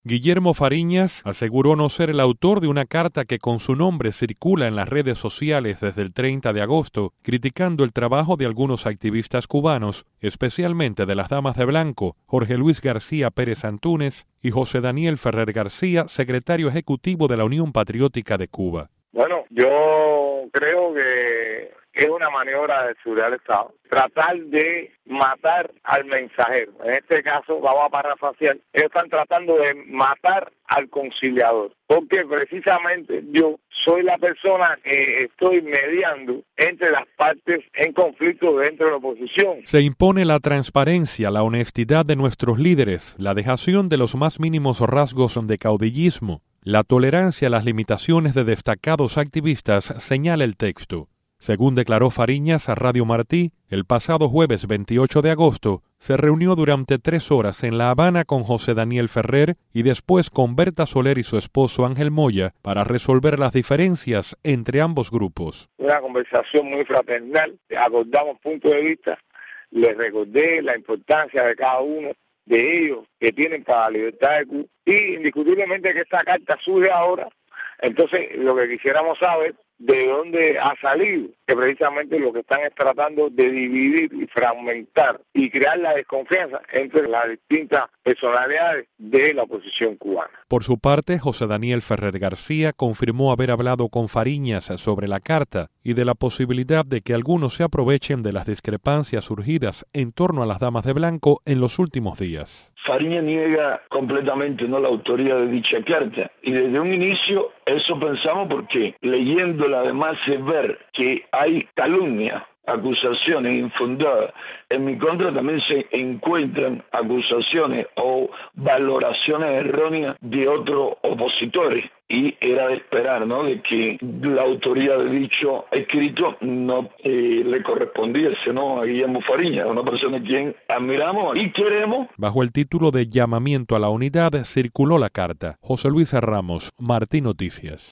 Guillermo Fariñas aseguró no ser el autor de una carta que con su nombre circula en las redes sociales desde el 30 de agosto, criticando el trabajo de algunos activistas cubanos, especialmente de las Damas de Blanco, Jorge Luis García Pérez Antúnez y José Daniel Ferrer García, secretario ejecutivo de la Unión Patriótica de Cuba. Bueno, yo creo que es una maniobra de seguridad del Estado, tratar de matar al mensajero. En este caso, vamos a parafrasear, ellos están tratando de matar al conciliador, porque precisamente yo soy la persona que estoy mediando entre las partes en conflicto dentro de la oposición. Se impone la transparencia, la honestidad de nuestros líderes, la dejación de los más mínimos rasgos de caudillismo, la tolerancia a las limitaciones de destacados activistas, señala el texto. Según declaró Fariñas a Radio Martí, el pasado jueves 28 de agosto, se reunió durante 3 horas en La Habana con José Daniel Ferrer y después con Berta Soler y su esposo Ángel Moya para resolver las diferencias entre ambos grupos. Una conversación muy fraternal, acordamos puntos de vista, les recordé la importancia de cada uno de ellos que tienen para la libertad de Cuba y indiscutiblemente que esta carta surge ahora. Entonces, lo que quisiéramos saber, de dónde ha salido, que precisamente lo que están es tratando de dividir y fragmentar y crear la desconfianza entre las distintas personalidades de la oposición cubana. Por su parte, José Daniel Ferrer García confirmó haber hablado con Fariñas sobre la carta y de la posibilidad de que algunos se aprovechen de las discrepancias surgidas en torno a las Damas de Blanco en los últimos días. Fariñas niega completamente la autoría de dicha carta y desde un inicio eso pensamos porque leyéndola además es ver que hay calumnia, acusaciones infundadas. En mi contra también se encuentran acusaciones o valoraciones erróneas de otros opositores y era de esperar, ¿no?, de que la autoría de dicho escrito no le correspondiese, ¿no?, a Guillermo Fariñas, una persona a quien admiramos y queremos. Bajo el título de Llamamiento a la Unidad circuló la carta. José Luis Ramos, Martí Noticias.